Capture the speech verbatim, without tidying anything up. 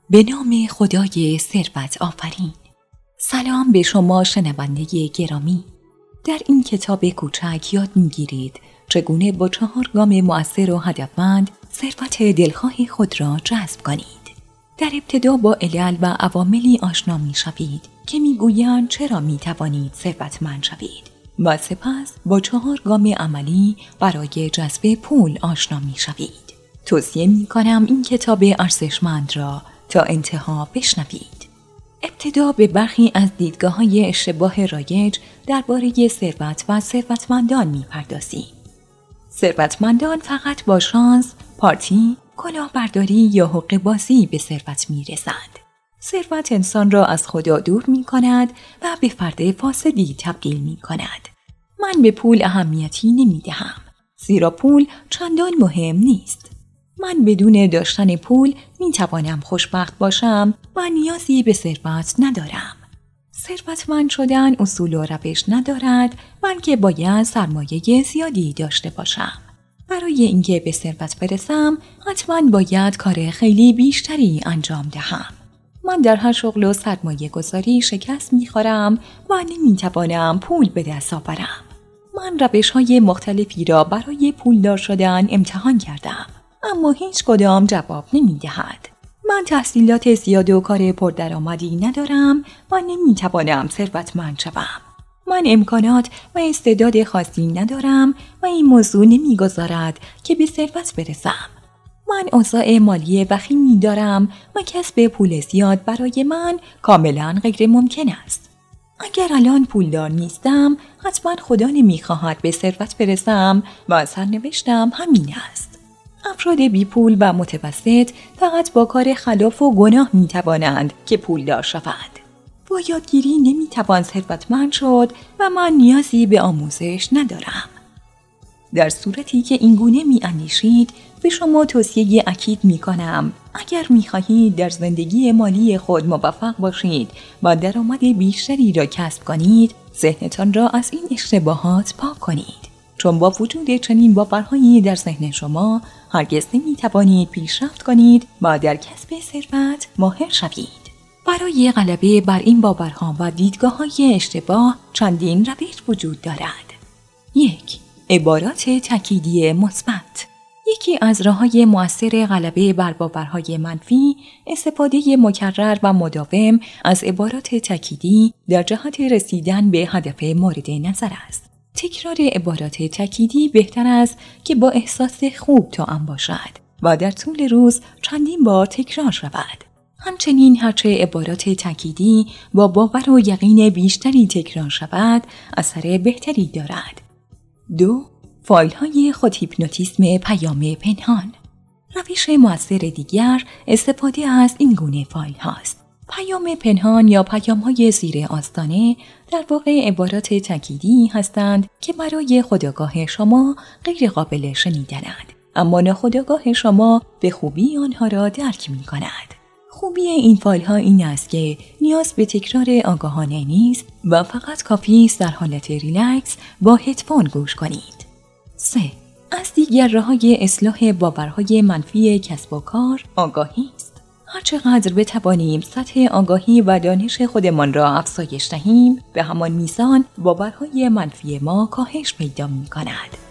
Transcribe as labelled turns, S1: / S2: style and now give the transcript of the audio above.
S1: به نام خدای ثروت آفرین. سلام به شما شنونده گرامی. در این کتاب کوچک یاد می‌گیرید چگونه با چهار گام مؤثر و هدفمند ثروت دلخواه خود را جذب کنید. در ابتدا با علل و عواملی آشنا می‌شوید که می‌گویند چرا می‌توانید ثروتمند شوید و سپس با چهار گام عملی برای جذب پول آشنا می‌شوید. توصیه می‌کنم این کتاب ارزشمند را تا انتها بشنوید. ابتدا به برخی از دیدگاه‌های اشتباه رایج درباره ثروت و ثروتمندان می‌پردازیم. ثروتمندان فقط با شانس، پارتی، کلاهبرداری یا حقه‌بازی به ثروت می‌رسند. ثروت انسان را از خدا دور می‌کند و به فرد فاسدی تبدیل می‌کند. من به پول اهمیتی نمی‌دهم، زیرا پول چندان مهم نیست. من بدون داشتن پول می توانم خوشبخت باشم و نیازی به ثروت ندارم. ثروتمند شدن اصول و روش ندارد، بلکه باید سرمایه زیادی داشته باشم. برای اینکه به ثروت برسم، حتما باید کار خیلی بیشتری انجام دهم. من در هر شغل و سرمایه گذاری شکست می خورم و نمی توانم پول به دست آورم. من روش‌های مختلفی را برای پولدار شدن امتحان کردم، اما هیچ کدام جواب نمی دهد. من تحصیلات زیاد و کار پردرآمدی ندارم و نمی توانم ثروتمند شوم. من امکانات و استعداد خاصی ندارم و این موضوع نمی گذارد که به ثروت برسم. من اوضاع مالی وخیمی دارم و کسب پول زیاد برای من کاملا غیر ممکن است. اگر الان پولدار نیستم، حتما خدا نمی خواهد به ثروت برسم و سرنوشتم همین است. افراد بی پول و متوسط فقط با کار خلاف و گناه می توانند که پولدار شوند. با یادگیری نمی توان ثروتمند شد و من نیازی به آموزش ندارم. در صورتی که این گونه می اندیشید، به شما توصیه اکید می کنم اگر می خواهید در زندگی مالی خود موفق باشید و درآمد بیشتری را کسب کنید، ذهنتان را از این اشتباهات پاک کنید. چون با وجود چنین باورهایی در ذهن شما هرگز نمی توانید پیشرفت کنید و در کسب ثروت ماهر شوید. برای غلبه بر این باورها و دیدگاه‌های اشتباه چندین روش وجود دارد. یک. عبارات تأکیدی مثبت. یکی از راه‌های مؤثر غلبه بر باورهای منفی استفاده مکرر و مداوم از عبارات تأکیدی در جهت رسیدن به هدف مورد نظر است. تکرار عبارات تأکیدی بهتر است که با احساس خوب توأم باشد و در طول روز چندین بار تکرار شود. همچنین هرچه عبارات تأکیدی با باور و یقین بیشتری تکرار شود، اثر بهتری دارد. دو. فایل‌های خود هیپنوتیسم پیام پنهان. روش مؤثر دیگر استفاده از این گونه فایل هاست. پیام پنهان یا پیام‌های زیر آستانه در واقع عبارات تأکیدی هستند که برای خودآگاه شما غیر قابل شنیدنند، اما ناخودآگاه شما به خوبی آنها را درک می‌کند. خوبی این فایل‌ها این است که نیاز به تکرار آگاهانه نیست و فقط کافی است در حالت ریلکس با هدفون گوش کنید. سه. از دیگر راه‌های اصلاح باورهای منفی کسب و کار آگاهی است. هر چقدر بتوانیم سطح آگاهی و دانش خودمان را افزایش دهیم، به همان میزان باورهای منفی ما کاهش پیدا می‌کند.